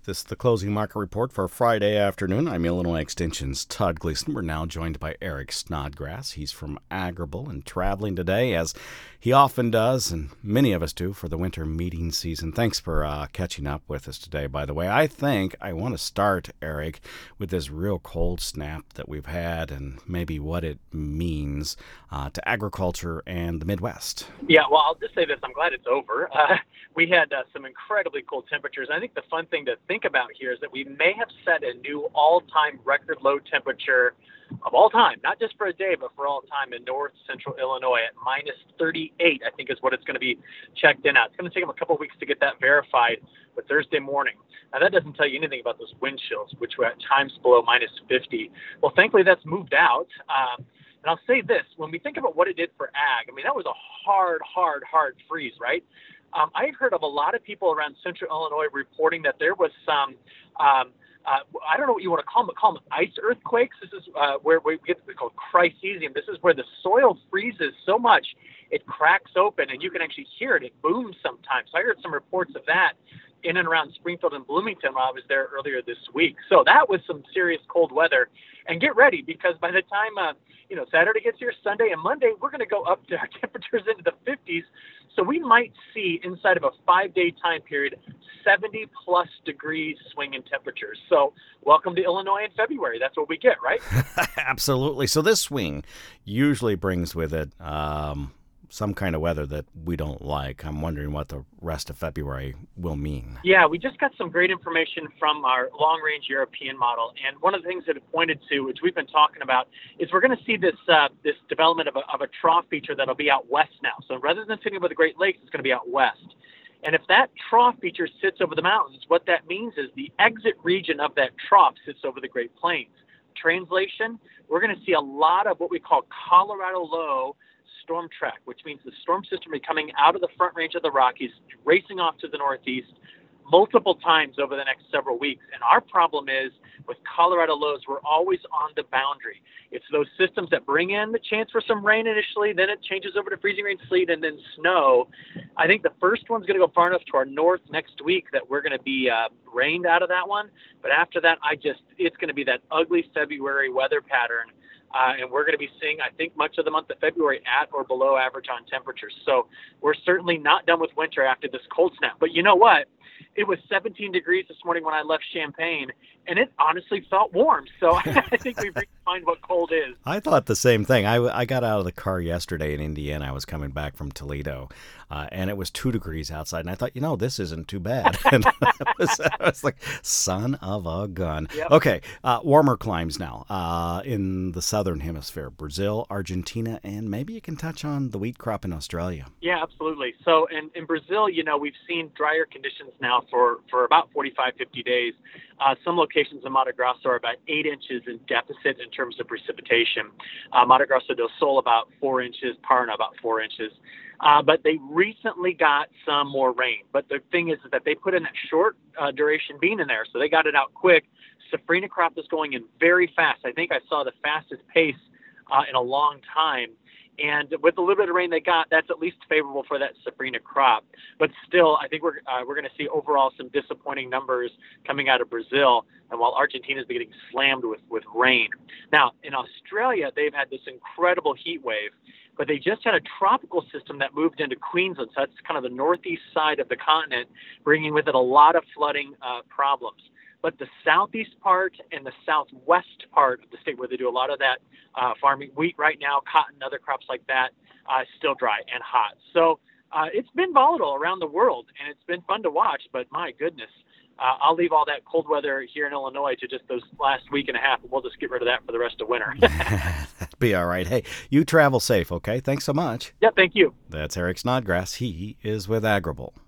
This is the closing market report for Friday afternoon. I'm Illinois Extension's Todd Gleason. We're now joined by Eric Snodgrass. He's from Agrible and traveling today, as he often does, and many of us do, for the winter meeting season. Thanks for catching up with us today, by the way. I think I want to start, Eric, with this real cold snap that we've had and maybe what it means to agriculture and the Midwest. Yeah, well, I'll just say this. I'm glad it's over. We had some incredibly cold temperatures. I think the fun thing to think about here is that we may have set a new all-time record low temperature of all time, not just for a day, but for all time in north central Illinois at minus 38, I think is what it's going to be checked in at. It's going to take them a couple of weeks to get that verified, but Thursday morning. Now, that doesn't tell you anything about those wind chills, which were at times below minus 50. Well, thankfully, that's moved out. And I'll say this, when we think about what it did for ag, I mean, that was a hard freeze, right? I've heard of a lot of people around central Illinois reporting that there was some, I don't know what you want to call them, but call them ice earthquakes. This is where we get what's called crycesium. This is where the soil freezes so much it cracks open, and you can actually hear it. It booms sometimes. So I heard some reports of that in and around Springfield and Bloomington while I was there earlier this week. So that was some serious cold weather. And get ready, because by the time Saturday gets here, Sunday and Monday, we're going to go up to our temperatures into the 50s. So we might see inside of a 5-day time period 70-plus degrees swing in temperatures. So welcome to Illinois in February. That's what we get, right? Absolutely. So this swing usually brings with it some kind of weather that we don't like. I'm wondering what the rest of February will mean. Yeah, we just got some great information from our long-range European model. And one of the things that it pointed to, which we've been talking about, is we're going to see this development of a trough feature that'll be out west now. So rather than sitting over the Great Lakes, it's going to be out west. And if that trough feature sits over the mountains, what that means is the exit region of that trough sits over the Great Plains. Translation, we're going to see a lot of what we call Colorado low storm track, which means the storm system will be coming out of the front range of the Rockies, racing off to the northeast multiple times over the next several weeks. And our problem is with Colorado lows, we're always on the boundary. It's those systems that bring in the chance for some rain initially, then it changes over to freezing rain, sleet, and then snow. I think the first one's going to go far enough to our north next week that we're going to be rained out of that one. But after that, it's going to be that ugly February weather pattern. And we're going to be seeing, I think, much of the month of February at or below average on temperatures. So we're certainly not done with winter after this cold snap. But you know what? It was 17 degrees this morning when I left Champaign, and it honestly felt warm. So I think we've redefined what cold is. I thought the same thing. I got out of the car yesterday in Indiana. I was coming back from Toledo, and it was 2 degrees outside. And I thought, this isn't too bad. And I was like, son of a gun. Yep. Okay, warmer climes now in the southern hemisphere, Brazil, Argentina, and maybe you can touch on the wheat crop in Australia. Yeah, absolutely. So in Brazil, we've seen drier conditions now for about 45, 50 days. Some locations in Mato Grosso are about 8 inches in deficit in terms of precipitation. Mato Grosso do Sul about 4 inches, Parna about 4 inches. But they recently got some more rain. But the thing is that they put in that short duration bean in there, so they got it out quick. Safrinha crop is going in very fast. I think I saw the fastest pace in a long time. And with the little bit of rain they got, that's at least favorable for that Safrinha crop. But still, I think we're going to see overall some disappointing numbers coming out of Brazil, and while Argentina is getting slammed with rain. Now, in Australia, they've had this incredible heat wave, but they just had a tropical system that moved into Queensland. So that's kind of the northeast side of the continent, bringing with it a lot of flooding problems. But the southeast part and the southwest part of the state, where they do a lot of that farming, wheat right now, cotton, other crops like that, is still dry and hot. So it's been volatile around the world, and it's been fun to watch. But my goodness, I'll leave all that cold weather here in Illinois to just those last week and a half, and we'll just get rid of that for the rest of winter. That'd be all right. Hey, you travel safe, okay? Thanks so much. Yeah, thank you. That's Eric Snodgrass. He is with Agrible.